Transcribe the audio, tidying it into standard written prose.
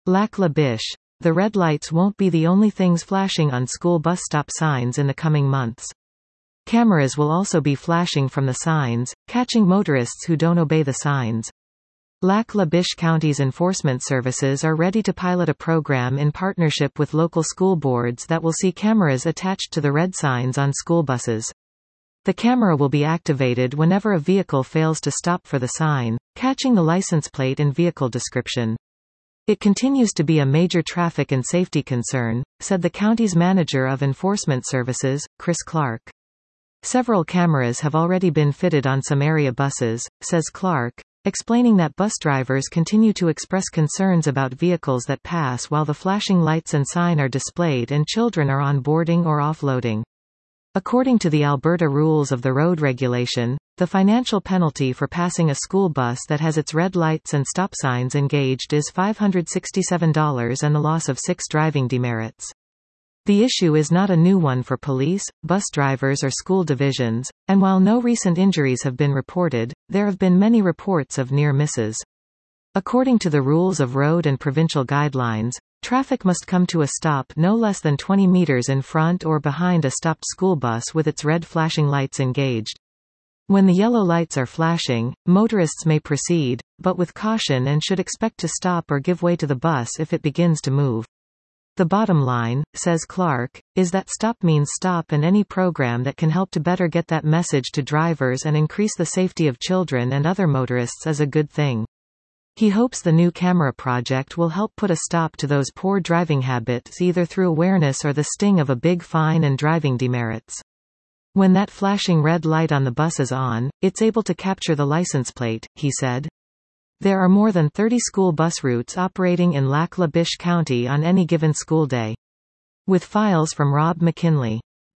Lac La Biche. The red lights won't be the only things flashing on school bus stop signs in the coming months. Cameras will also be flashing from the signs, catching motorists who don't obey the signs. Lac La Biche County's enforcement services are ready to pilot a program in partnership with local school boards that will see cameras attached to the red signs on school buses. The camera will be activated whenever a vehicle fails to stop for the sign, catching the license plate and vehicle description. It continues to be a major traffic and safety concern, said the county's manager of enforcement services, Chris Clark. Several cameras have already been fitted on some area buses, says Clark, explaining that bus drivers continue to express concerns about vehicles that pass while the flashing lights and sign are displayed and children are on boarding or offloading. According to the Alberta rules of the road regulation, the financial penalty for passing a school bus that has its red lights and stop signs engaged is $567 and the loss of 6 driving demerits. The issue is not a new one for police, bus drivers or school divisions, and while no recent injuries have been reported, there have been many reports of near misses. According to the rules of road and provincial guidelines, traffic must come to a stop no less than 20 meters in front or behind a stopped school bus with its red flashing lights engaged. When the yellow lights are flashing, motorists may proceed, but with caution, and should expect to stop or give way to the bus if it begins to move. The bottom line, says Clark, is that stop means stop, and any program that can help to better get that message to drivers and increase the safety of children and other motorists is a good thing. He hopes the new camera project will help put a stop to those poor driving habits either through awareness or the sting of a big fine and driving demerits. When that flashing red light on the bus is on, it's able to capture the license plate, he said. There are more than 30 school bus routes operating in Lac La Biche County on any given school day. With files from Rob McKinley.